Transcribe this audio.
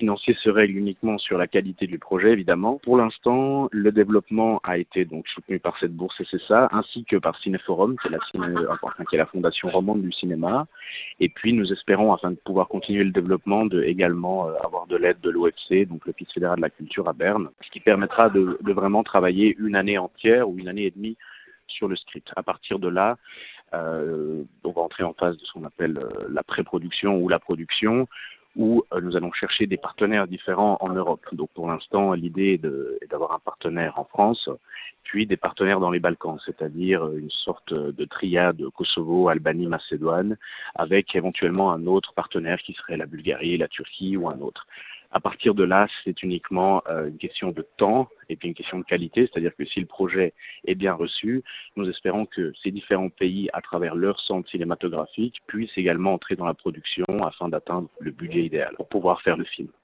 financier se règle uniquement sur la qualité du projet, évidemment. Pour l'instant, le développement a été donc soutenu par cette bourse SSA, ainsi que par Cinéforum, qui est la fondation romande du cinéma. Et puis, nous espérons, afin de pouvoir continuer le développement, de également avoir de l'aide de l'OFC, donc l'Office fédéral de la culture à Berne, ce qui permettra de vraiment travailler une année entière ou une année et demie sur le script. À partir de là, on va entrer en phase de ce qu'on appelle la pré-production ou la production, où nous allons chercher des partenaires différents en Europe. Donc pour l'instant, l'idée est d'avoir un partenaire en France, puis des partenaires dans les Balkans, c'est-à-dire une sorte de triade Kosovo, Albanie, Macédoine, avec éventuellement un autre partenaire qui serait la Bulgarie, la Turquie ou un autre. À partir de là, c'est uniquement une question de temps et puis une question de qualité, c'est-à-dire que si le projet est bien reçu, nous espérons que ces différents pays, à travers leur centre cinématographique, puissent également entrer dans la production afin d'atteindre le budget idéal pour pouvoir faire le film.